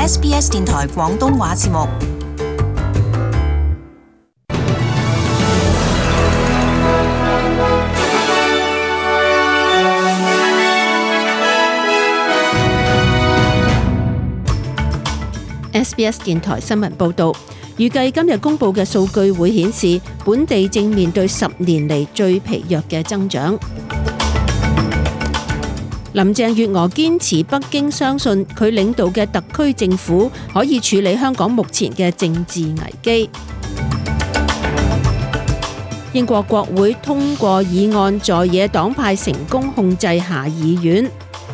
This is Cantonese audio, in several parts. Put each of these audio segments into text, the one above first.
SBS 電台廣東話節目。 SBS 電台新聞報導，預計今日公佈嘅數據會顯示，本地正面對10年嚟最疲弱嘅增長。林鄭月娥堅持北京相信佢領導嘅特區政府可以處理香港目前嘅政治危機。英國國會通過議案，在野黨派成功控制下議院。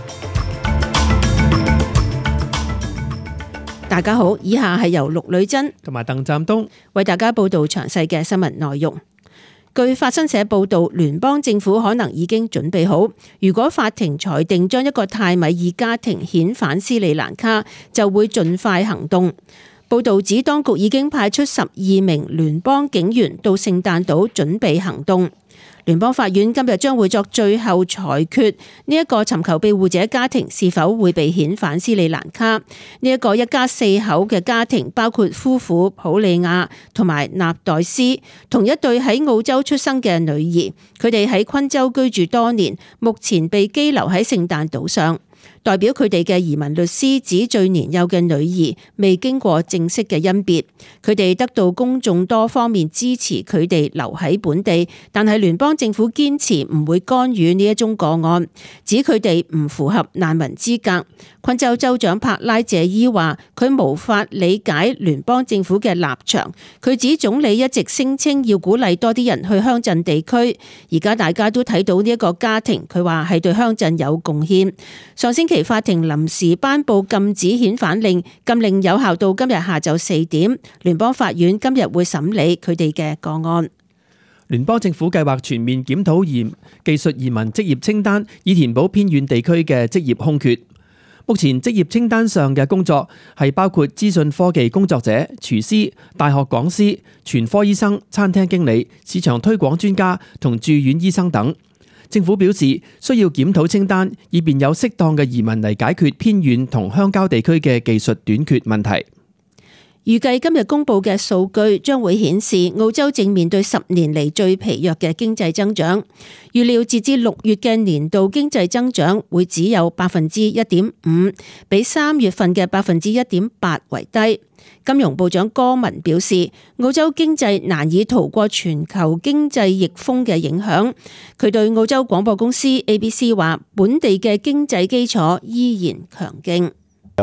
大家好，以下係由陸女珍同埋鄧湛東為大家報道詳細嘅新聞內容。據法新社報道，聯邦政府可能已經準備好，如果法庭裁定將一個泰米爾家庭遣返斯里蘭卡，就會盡快行動。報道指，當局已經派出12名聯邦警員到聖誕島準備行動。聯邦法院今日將會作最後裁決，呢一個尋求庇護者家庭是否會被遣返斯里蘭卡。呢一個一家4口嘅家庭包括夫婦普利亞同埋納代斯，同一對喺澳洲出生嘅女兒，佢哋喺昆州居住多年，目前被羈留喺聖誕島上。代表佢哋嘅移民律師指，最年幼嘅女兒未經過正式嘅甄別，佢哋得到公眾多方面支持，佢哋留喺本地，但係聯邦政府堅持唔會干預呢一宗個案，指佢哋唔符合難民資格。昆州州長柏拉謝伊話，佢無法理解聯邦政府嘅立場。佢指總理一直聲稱要鼓勵多啲人去鄉鎮地區，而家大家都睇到呢一個家庭，佢話係對鄉鎮有貢獻。上星期法庭臨時頒布禁止遣返令，禁令有效到今日下晝4點。聯邦法院今日會審理佢哋嘅個案。 聯邦政府計劃全面檢討技術移民職業清單，以填補偏遠地區嘅職業空缺。目前職業清單上嘅工作係包括資訊科技工作者、廚師、大學講師、全科醫生、餐廳經理、市場推廣專家同住院醫生等。政府表示需要檢討清單，以便有適當嘅移民嚟解決偏遠同鄉郊地區嘅技術短缺問題。 預計今日公佈嘅數據將會顯示，澳洲正面對10年嚟最疲弱嘅經濟增長。預料截至6月嘅年度經濟增長會只有 1.5%， 比3月份嘅 1.8% 為低。金融部長戈文表示，澳洲經濟難以逃過全球經濟逆風嘅影響。佢對澳洲廣播公司 ABC 話，本地嘅經濟基礎依然強勁。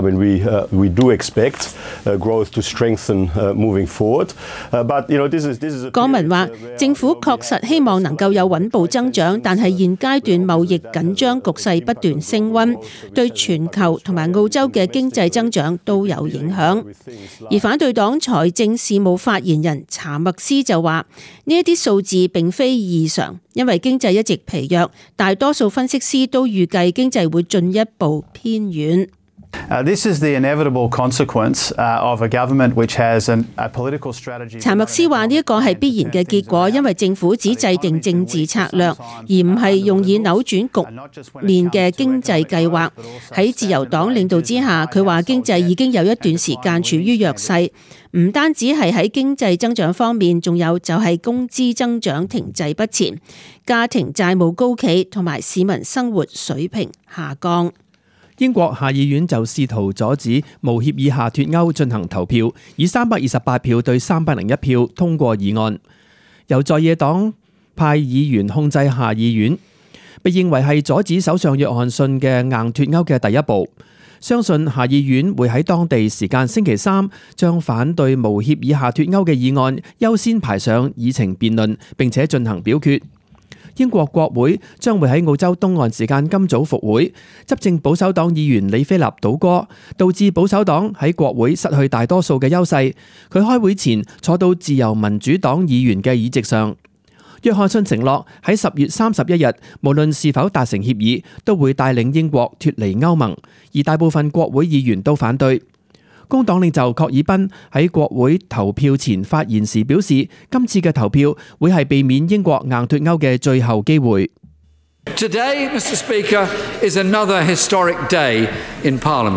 We do expect growth to strengthen moving forward. But this is 戈文話，政府確實希望能夠有穩步增長，但係現階段貿易緊張局勢不斷升溫，對全球同埋澳洲嘅經濟增長都有影響。而反對黨財政事務發言人查默斯就話，呢一啲數字並非異常，因為經濟一直疲弱，大多數分析師都預計經濟會進一步偏遠。 This is the inevitable consequence of a government which has a political strategy. 查默斯話呢一個係必然嘅結果，因為政府只制定政治策略，而唔係用以扭轉局面嘅經濟計劃。喺自由黨領導之下，佢話經濟已經有一段時間處於弱勢，唔單止係喺經濟增長方面，仲有就係工資增長停滯不前、家庭債務高企同埋市民生活水平下降。 英國下議院就試圖阻止無協議下脫歐進行投票，以328票對301票通過議案，由在野黨派議員控制下議院，被認為係阻止首相約翰遜嘅硬脫歐嘅第一步。相信下議院會喺當地時間星期3將反對無協議下脫歐嘅議案優先排上議程辯論，並且進行表決。英國國會將會喺澳洲東岸時間今早復會，執政保守黨議員李菲立倒戈，導致保守黨喺國會失去大多數嘅優勢。佢開會前坐到自由民主黨議員嘅議席上。約翰遜承諾喺10月31日，無論是否達成協議，都會帶領英國脫離歐盟，而大部分國會議員都反對。工黨領袖郝爾彬喺國會投票前發言時表示，今次嘅投票會係避免英國硬脫歐嘅最後機會。 Today, Mr. Speaker, is another historic day in Parliament.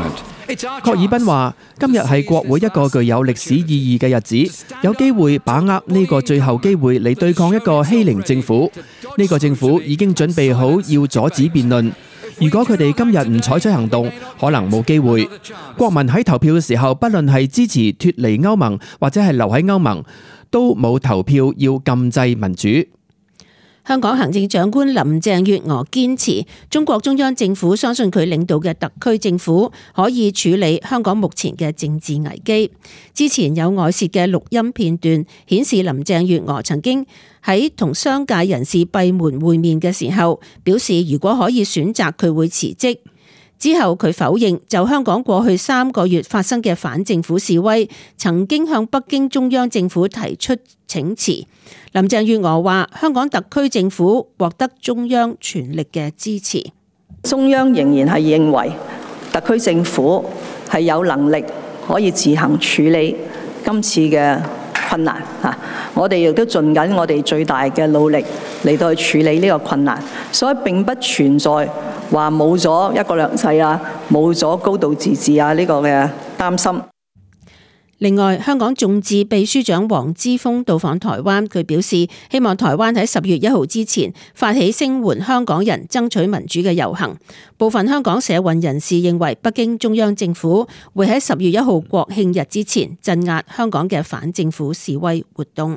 郝爾彬話：今日係國會一個具有歷史意義嘅日子，有機會把握呢個最後機會嚟對抗一個欺凌政府。呢個政府已經準備好要阻止辯論。如果佢哋今日唔採取行動，可能冇機會。國民喺投票嘅時候，不論係支持脫離歐盟或者係留喺歐盟，都冇投票要禁制民主。 香港行政長官林鄭月娥堅持，中國中央政府相信佢領導嘅特區政府可以處理香港目前嘅政治危機。之前有外泄嘅錄音片段顯示，林鄭月娥曾經喺同商界人士閉門會面嘅時候，表示如果可以選擇，佢會辭職。之後佢否認就香港過去3個月發生嘅反政府示威，曾經向北京中央政府提出請辭。林鄭月娥話：香港特區政府獲得中央全力嘅支持， 中央仍然係認為特區政府係有能力可以自行處理今次嘅困難嚇。我哋亦都盡緊我哋最大嘅努力嚟到去處理呢個困難，所以並不存在話冇咗一國兩制啊，冇咗高度自治啊呢個嘅擔心。 另外，香港眾志秘書長黃之鋒到訪台灣，佢表示希望台灣喺10月1號之前發起聲援香港人爭取民主嘅遊行。部分香港社運人士認為，北京中央政府會喺10月1號國慶日之前鎮壓香港嘅反政府示威活動。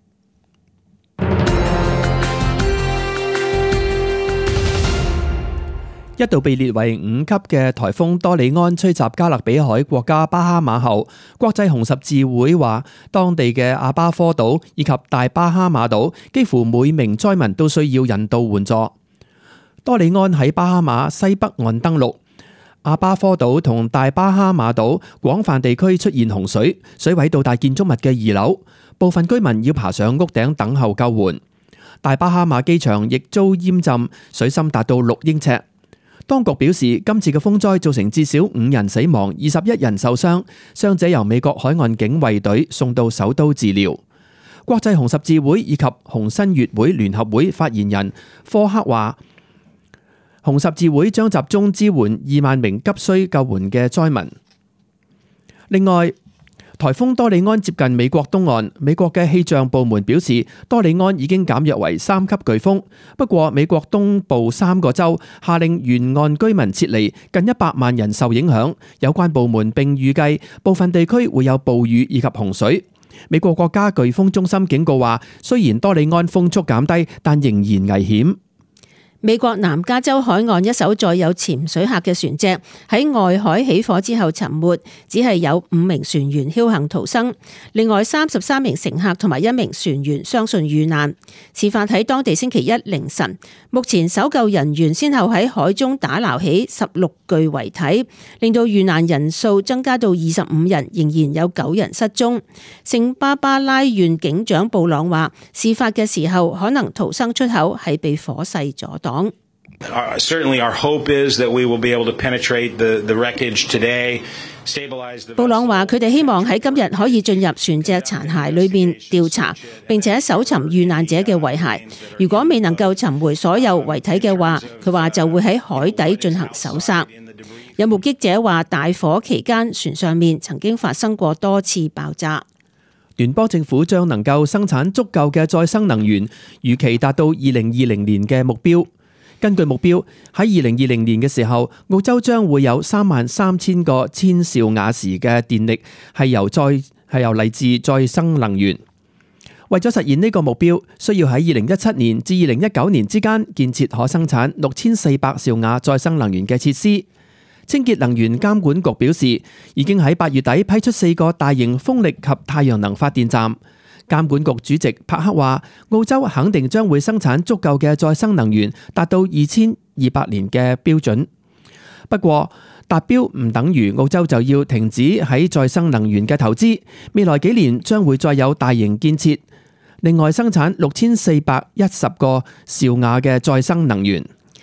一度被列為5級嘅颱風多利安吹襲加勒比海國家巴哈馬後，國際紅十字會話，當地嘅阿巴科島以及大巴哈馬島幾乎每名災民都需要人道援助。多利安喺巴哈馬西北岸登陸，阿巴科島同大巴哈馬島廣泛地區出現洪水，水位到達建築物嘅2樓，部分居民要爬上屋頂等候救援。大巴哈馬機場亦遭淹浸，水深達到6英尺。當局表示，今次嘅風災造成至少5人死亡，21人受傷，傷者由美國海岸警衛隊送到首都治療。國際紅十字會以及紅新月會聯合會發言人科克話，紅十字會將集中支援2萬名急需救援嘅災民。另外，颱風多利安接近美國東岸，美國嘅氣象部門表示，多利安已經減弱為3級颶風。不過，美國東部3個州下令沿岸居民撤離，近100萬人受影響。有關部門並預計部分地區會有暴雨以及洪水。美國國家颶風中心警告話，雖然多利安風速減低，但仍然危險。 美國南加州海岸一艘載有潛水客嘅船隻喺外海起火之後沉沒，只係有5名船員僥倖逃生，另外33名乘客同埋1名船員相信遇難。事發喺當地星期一凌晨，目前搜救人員先後喺海中打撈起16具遺體，令到遇難人數增加到25人，仍然有9人失蹤。聖巴巴拉縣警長布朗話，事發嘅時候可能逃生出口係被火勢阻擋。 Certainly our hope is that we will be able to penetrate the wreckage today. 布朗話：佢哋希望喺今日可以進入船隻殘骸裏面調查，並且搜尋遇難者嘅遺骸。如果未能夠尋回所有遺體嘅話，佢話就會喺海底進行搜索。有目擊者話，大火期間船上面曾經發生過多次爆炸。 聯邦政府將能夠生產足夠嘅再生能源，預期達到2020年嘅目標。根據目標，喺2020年嘅時候，澳洲將會有33000個千兆瓦時嘅電力係由嚟自再生能源。為咗實現呢個目標，需要喺2017年至2019年之間建設可生產6400兆瓦再生能源嘅設施。清潔能源監管局表示，已經喺8月底批出4個大型風力及太陽能發電站。監管局主席帕克話，澳洲肯定將會生產足夠嘅再生能源，達到2200年嘅標準。不過，達標唔等於澳洲就要停止喺再生能源嘅投資。未來幾年將會再有大型建設，另外生產6410個兆瓦嘅再生能源。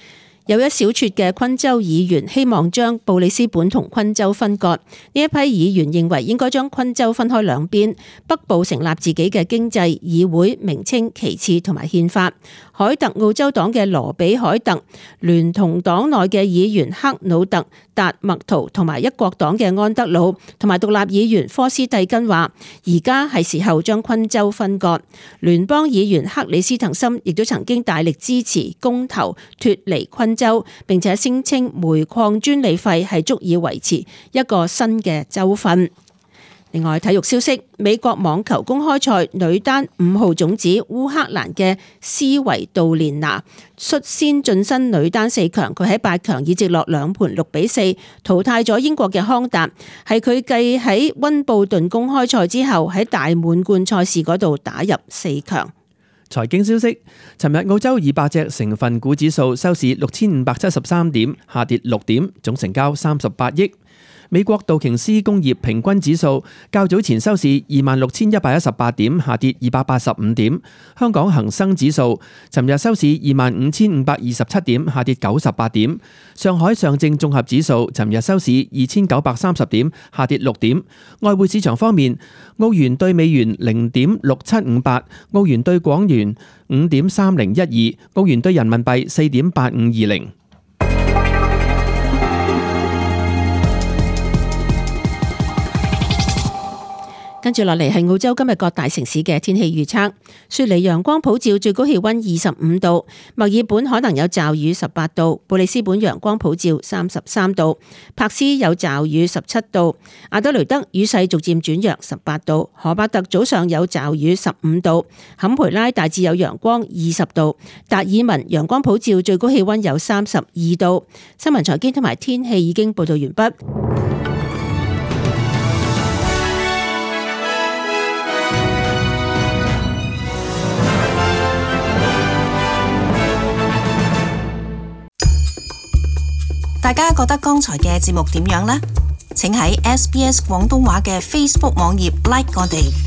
有一小撮嘅昆州議員希望將布里斯本同昆州分割。呢一批議員認為應該將昆州分開兩邊，北部成立自己嘅經濟、議會、名稱、旗幟同埋憲法。凱特澳洲黨嘅羅比凱特聯同黨內嘅議員克魯特、達麥圖同埋一國黨嘅安德魯同埋獨立議員科斯蒂根話：而家係時候將昆州分割。聯邦議員克里斯滕森亦都曾經大力支持公投脫離昆州，並且聲稱煤礦專利費係足以維持一個新嘅州份。另外，體育消息，美國網球公開賽女單5號種子烏克蘭嘅斯維杜連娜率先晉身女單4強，佢喺8強以直落2盤6-4淘汰咗英國嘅康達，係佢繼喺溫布頓公開賽之後喺大滿貫賽事嗰度打入4強。 財經消息，尋日澳洲200隻成分股指數收市6573點，下跌6點，總成交38億。美國道瓊斯工業平均指數較早前收市26,118點，下跌285點。香港恒生指數尋日收市25,527點，下跌98點。上海上證綜合指數尋日收市2,930點，下跌6點。外匯市場方面，澳元對美元0.6758，澳元對港元5.3012，澳元對人民幣4.8520。 跟住落嚟係澳洲今日各大城市嘅天氣預測。雪梨陽光普照，最高氣溫25度；墨爾本可能有驟雨18度；布里斯本陽光普照33度；柏斯有驟雨17度；阿德雷德雨勢逐漸轉弱18度；荷伯特早上有驟雨15度；坎培拉大致有陽光20度；達爾文陽光普照，最高氣溫有32度。新聞財經同埋天氣已經報道完畢。 大家覺得剛才嘅節目點樣呢？請喺SBS 廣東話嘅 Facebook 網頁 like 我哋。